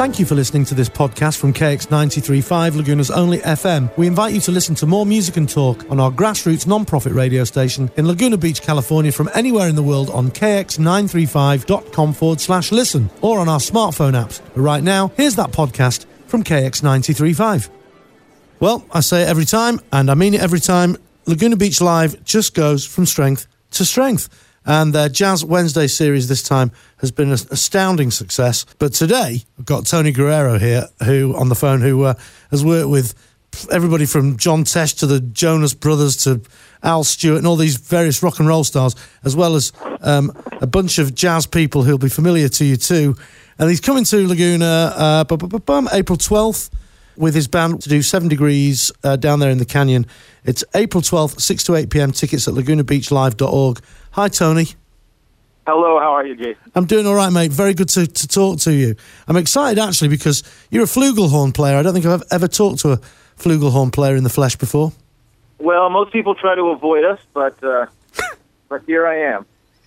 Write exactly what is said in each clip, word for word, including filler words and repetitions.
Thank you for listening to this podcast from K X ninety-three point five, Laguna's only F M. We invite you to listen to more music and talk on our grassroots non-profit radio station in Laguna Beach, California, from anywhere in the world on k x nine three five dot com forward slash listen or on our smartphone apps. But right now, here's that podcast from K X ninety-three point five. Well, I say it every time, and I mean it every time. Laguna Beach Live just goes from strength to strength. And their Jazz Wednesday series this time has been an astounding success. But today, I've got Tony Guerrero here, who on the phone, who uh, has worked with everybody from John Tesh to the Jonas Brothers to Al Stewart and all these various rock and roll stars, as well as um, a bunch of jazz people who'll be familiar to you too. And he's coming to Laguna uh, bu- bu- bu- bum, April twelfth with his band to do Seven Degrees uh, down there in the canyon. It's April twelfth, six to eight p.m. Tickets at laguna beach live dot org. Hi, Tony. Hello, how are you, Jason? I'm doing all right, mate. Very good to, to talk to you. I'm excited, actually, because you're a flugelhorn player. I don't think I've ever talked to a flugelhorn player in the flesh before. Well, most people try to avoid us, but uh, but here I am.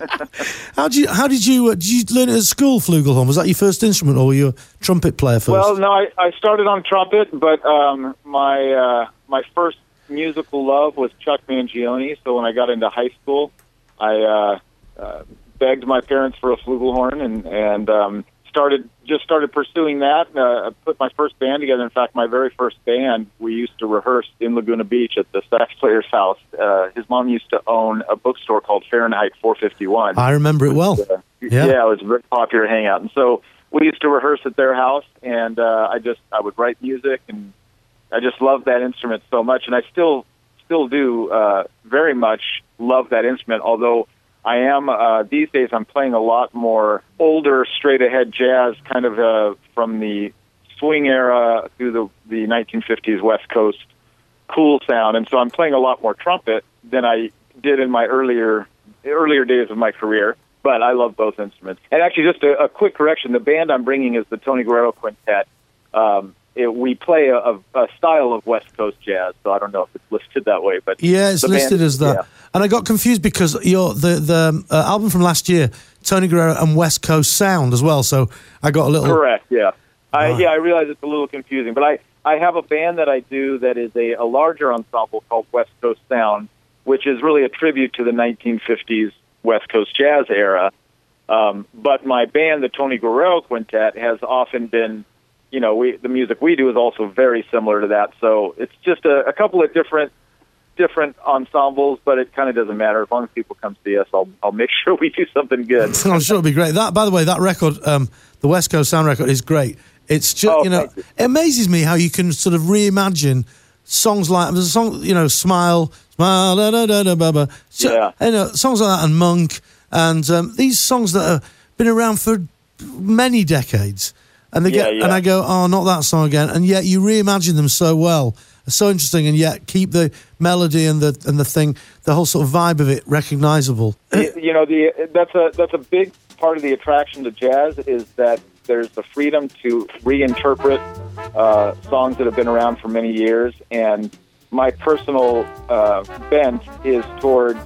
how did you? How did you? Uh, did you learn it at school, flugelhorn? Was that your first instrument, or were you a trumpet player first? Well, no, I, I started on trumpet, but um, my uh, my first musical love was Chuck Mangione. So when I got into high school, I uh, uh, begged my parents for a flugelhorn and and um, started just started pursuing that. Uh, I put my first band together. In fact, my very first band, we used to rehearse in Laguna Beach at the sax player's house. Uh, his mom used to own a bookstore called Fahrenheit four fifty-one. I remember it well. Uh, yeah. yeah, it was a very popular hangout, and so we used to rehearse at their house. And uh, I just I would write music, and I just loved that instrument so much, and I still still do uh, very much love that instrument, although I am, uh, these days I'm playing a lot more older, straight-ahead jazz, kind of uh, from the swing era through the, the nineteen fifties West Coast cool sound, and so I'm playing a lot more trumpet than I did in my earlier earlier days of my career, but I love both instruments. And actually, just a, a quick correction, the band I'm bringing is the Tony Guerrero Quintet. Um, It, we play a, a style of West Coast jazz, so I don't know if it's listed that way. But yeah, it's listed band, as that. Yeah. And I got confused because your the the uh, album from last year, Tony Guerrero and West Coast Sound as well. So I got a little correct. Yeah, I, right. yeah, I realize it's a little confusing, but I, I have a band that I do that is a, a larger ensemble called West Coast Sound, which is really a tribute to the nineteen fifties West Coast jazz era. Um, but my band, the Tony Guerrero Quintet, has often been, you know, we the music we do is also very similar to that. So it's just a, a couple of different different ensembles, but it kind of doesn't matter. As long as people come see us, I'll I'll make sure we do something good. I'm sure it'll be great. That, by the way, that record, um, the West Coast Sound record, is great. It's just, oh, you know, you. it amazes me how you can sort of reimagine songs like, there's a song, you know, Smile, Smile, da da da da ba ba. So, yeah. You know, songs like that, and Monk, and um, these songs that have been around for many decades. And they yeah, get, yeah. and I go, oh, not that song again. And yet you reimagine them so well. It's so interesting, and yet keep the melody and the and the thing, the whole sort of vibe of it recognizable. You know, the that's a that's a big part of the attraction to jazz is that there's the freedom to reinterpret uh, songs that have been around for many years. And my personal uh, bent is towards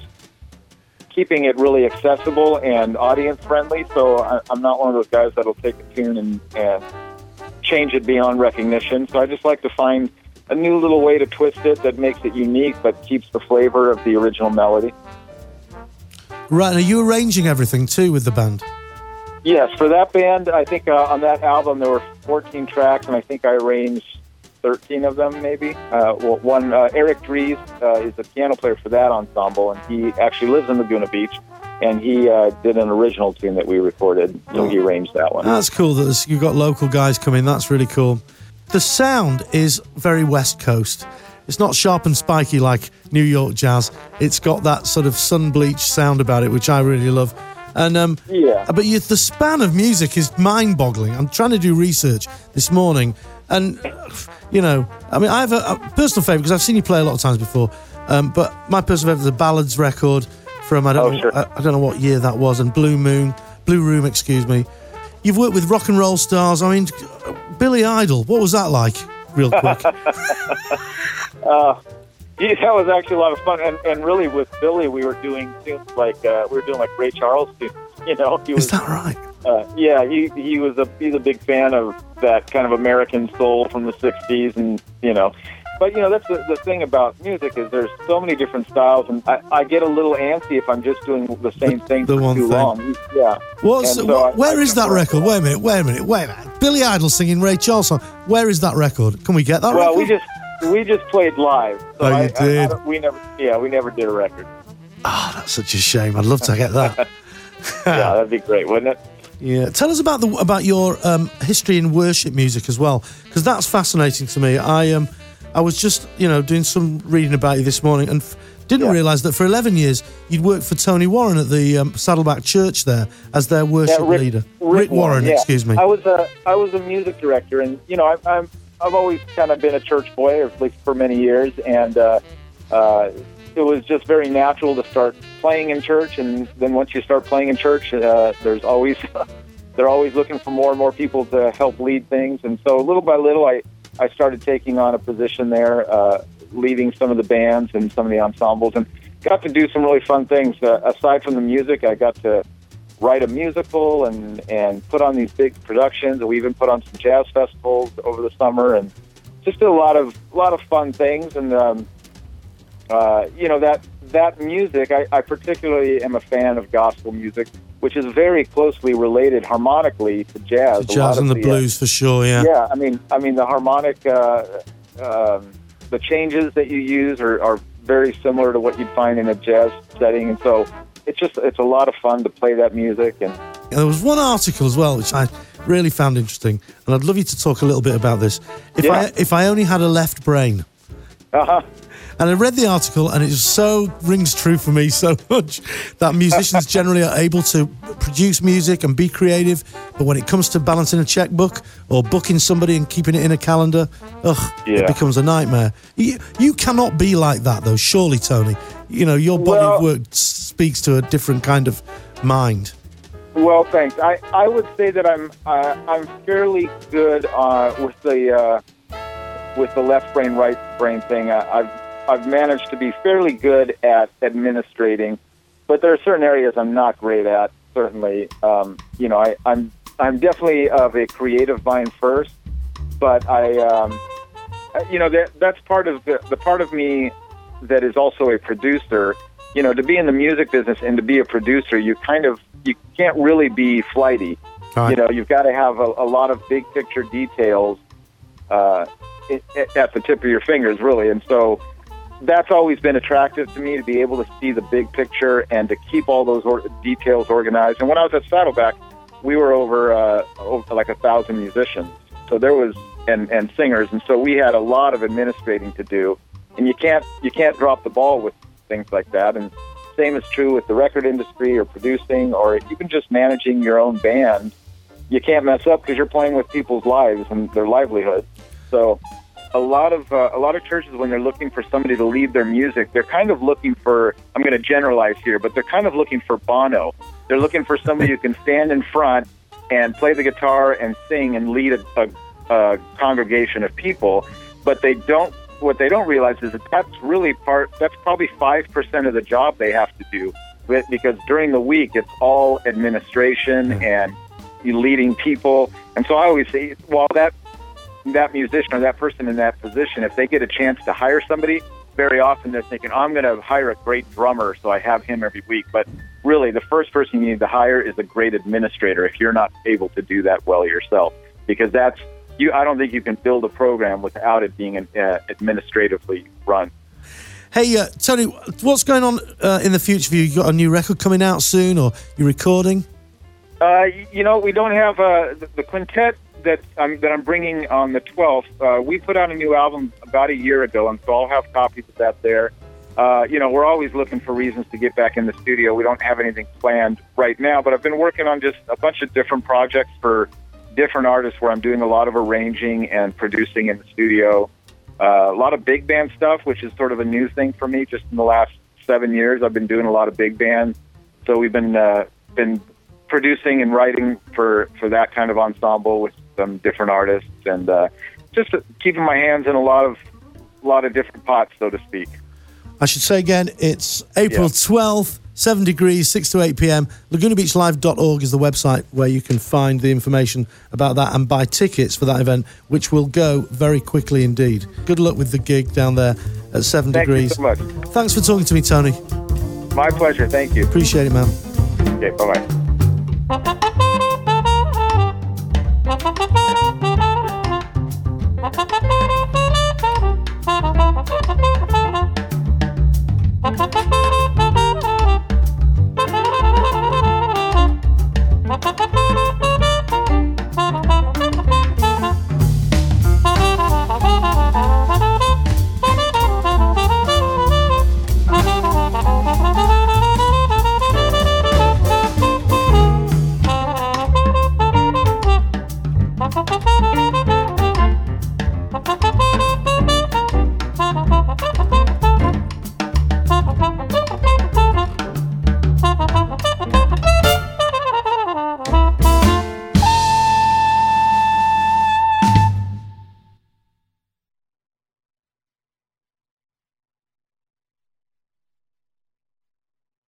keeping it really accessible and audience-friendly, so I, I'm not one of those guys that'll take a tune and, and change it beyond recognition. So I just like to find a new little way to twist it that makes it unique but keeps the flavor of the original melody. Right, and are you arranging everything too with the band? Yes, for that band, I think uh, on that album there were fourteen tracks, and I think I arranged thirteen of them, maybe. Uh, well, one, uh, Eric Dries uh, is the piano player for that ensemble, and he actually lives in Laguna Beach, and he uh, did an original tune that we recorded, so oh. he arranged that one. That's cool that you've got local guys coming. That's really cool. The sound is very West Coast. It's not sharp and spiky like New York jazz. It's got that sort of sun-bleached sound about it, which I really love. And um, yeah. But you, the span of music is mind-boggling. I'm trying to do research this morning, and you know, I mean, I have a, a personal favourite because I've seen you play a lot of times before. Um, but my personal favourite is the Ballads record from I don't oh, know, sure. I, I don't know what year that was, and Blue Moon, Blue Room, excuse me. You've worked with rock and roll stars. I mean, Billy Idol. What was that like? Real quick. uh, yeah, that was actually a lot of fun, and, and really with Billy, we were doing tunes like uh, we were doing like Ray Charles tunes. You know, he was, is that right? Uh, yeah, he he was a he's a big fan of that kind of American soul from the sixties, and you know. But, you know, that's the, the thing about music is there's so many different styles, and I, I get a little antsy if I'm just doing the same thing the for one too thing. long. Yeah. What's, so what, I, where I is that record? Wait a minute, wait a minute, wait a minute. Billy Idol singing Ray Charles song. Where is that record? Can we get that well, record? we just we just played live. So oh, you I, did? I, I, we never, yeah, we never did a record. Oh, that's such a shame. I'd love to get that. Yeah, that'd be great, wouldn't it? Yeah, tell us about the about your um, history in worship music as well, because that's fascinating to me. I um, I was just you know doing some reading about you this morning and f- didn't yeah. realise that for eleven years you'd worked for Tony Warren at the um, Saddleback Church there as their worship yeah, Rick, leader. Rick, Rick Warren, yeah. excuse me. I was a I was a music director, and you know I, I'm I've always kind of been a church boy, or at least for many years, and uh, uh, it was just very natural to start playing in church. And then once you start playing in church, uh, there's always they're always looking for more and more people to help lead things. And so little by little, I, I started taking on a position there, uh, leading some of the bands and some of the ensembles, and got to do some really fun things. Uh, aside from the music, I got to write a musical and, and put on these big productions. We even put on some jazz festivals over the summer, and just did a lot of a lot of fun things. And um, uh, you know that that music, I, I particularly am a fan of gospel music, which is very closely related harmonically to jazz. The jazz and the, the blues, uh, for sure. Yeah. Yeah. I mean, I mean the harmonic, uh, um, the changes that you use are, are very similar to what you'd find in a jazz setting, and so it's just it's a lot of fun to play that music. And And there was one article as well which I really found interesting, and I'd love you to talk a little bit about this. If yeah. I if I only had a left brain. Uh-huh. And I read the article, and it just so rings true for me so much that musicians generally are able to produce music and be creative, but when it comes to balancing a checkbook or booking somebody and keeping it in a calendar, ugh, yeah. it becomes a nightmare. You, you cannot be like that, though, surely, Tony. You know, your body well, of work speaks to a different kind of mind. Well, thanks. I, I would say that I'm uh, I'm fairly good uh, with the uh, with the left brain right brain thing. I, I've I've managed to be fairly good at administrating, but there are certain areas I'm not great at. Certainly, um, you know, I, I'm I'm definitely of a creative mind first, but I, um, you know, that that's part of the, the part of me that is also a producer. You know, to be in the music business and to be a producer, you kind of you can't really be flighty. Right. You know, you've got to have a, a lot of big picture details uh, at the tip of your fingers, really, and so. That's always been attractive to me, to be able to see the big picture and to keep all those or- details organized. And when I was at Saddleback, we were over, uh, over like a thousand musicians, so there was and, and singers, and so we had a lot of administrating to do. And you can't you can't drop the ball with things like that. And same is true with the record industry or producing or even just managing your own band. You can't mess up because you're playing with people's lives and their livelihoods. So. A lot of uh, a lot of churches, when they're looking for somebody to lead their music, they're kind of looking for, I'm going to generalize here, but they're kind of looking for Bono. They're looking for somebody who can stand in front and play the guitar and sing and lead a, a, a congregation of people. But they don't. What they don't realize is that that's really part. That's probably five percent of the job they have to do, because during the week it's all administration and you leading people. And so I always say, while that. that musician or that person in that position, if they get a chance to hire somebody, very often they're thinking, oh, I'm going to hire a great drummer, so I have him every week. But really, the first person you need to hire is a great administrator if you're not able to do that well yourself, because that's you. I don't think you can build a program without it being uh, administratively run. Hey, uh, Tony, what's going on uh, in the future for you? You got a new record coming out soon, or you're recording? Uh, you know, we don't have uh, the, the quintet that I'm, that I'm bringing on the twelfth. Uh, we put out a new album about a year ago, and so I'll have copies of that there. Uh, you know, we're always looking for reasons to get back in the studio. We don't have anything planned right now, but I've been working on just a bunch of different projects for different artists where I'm doing a lot of arranging and producing in the studio. Uh, a lot of big band stuff, which is sort of a new thing for me. Just in the last seven years, I've been doing a lot of big band. So we've been uh, been producing and writing for, for that kind of ensemble with some different artists, and uh, just keeping my hands in a lot of a lot of different pots, so to speak. I should say again, it's April twelfth, Seven Degrees, six to eight p.m. Laguna Beach Live dot org is the website where you can find the information about that and buy tickets for that event, which will go very quickly indeed. Good luck with the gig down there at Seven Thank Degrees. Thank you so much. Thanks for talking to me, Tony. My pleasure. Thank you. Appreciate it, man. Okay, bye-bye.